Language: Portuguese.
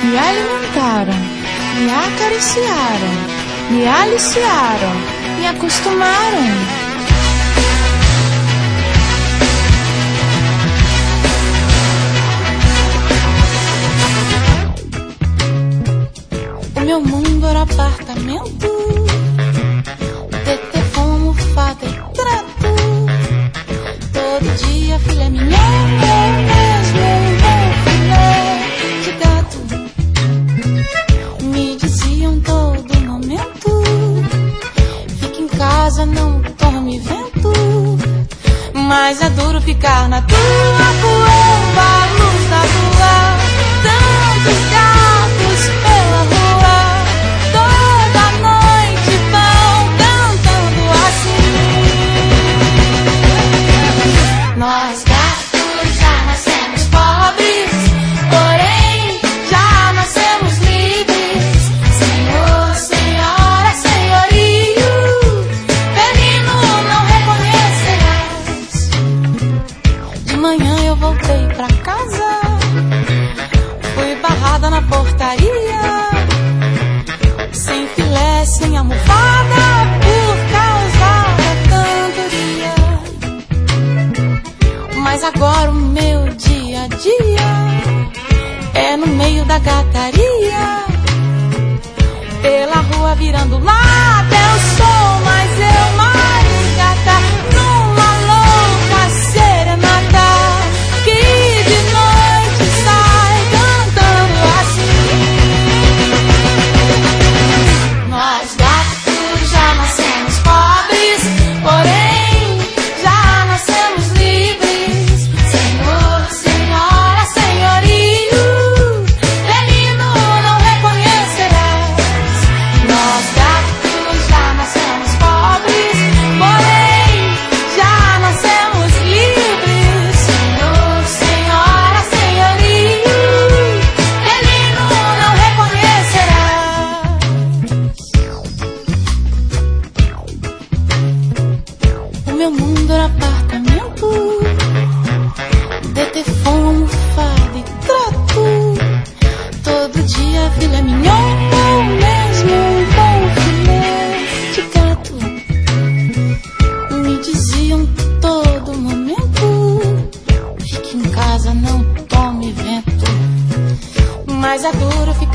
Me alimentaram, me acariciaram, me aliciaram, me acostumaram. O meu mundo era apartamento, TT, fumo, fada e trato. Todo dia filé mignon, mesmo um bom filé de gato. Me diziam todo momento, fica em casa, não tome vento. Mas é duro ficar na tua cueva, a luz da lua, tantos gatos pela rua, toda noite vão cantando assim. Nós gatos já nascemos pobres, porém já nascemos livres. Senhor, senhora, senhorio, felino não reconhecerás. De manhã eu voltei pra casa, fui barrada na portaria, sem filé, sem almofada, por causa da cantoria. Mas agora o meu dia a dia é no meio da gataria, pela rua virando lata. Eu sou, mas eu mais gata, numa louca serenata, que de noite sai cantando assim. Nós gatos já nascemos pobres, porém já nascemos livres. Senhor, senhora, senhorio, felino não reconhecerás. Nós gatos já nascemos pobres, porém já nascemos livres. Senhor, senhora, senhorio, felino não reconhecerás. O meu mundo era apartamento, DT, fumo, fada e trato. Todo dia filé mignon, ou mesmo um bom filé de gato. Me diziam todo momento, fique em casa, não tome vento. Mas é duro ficar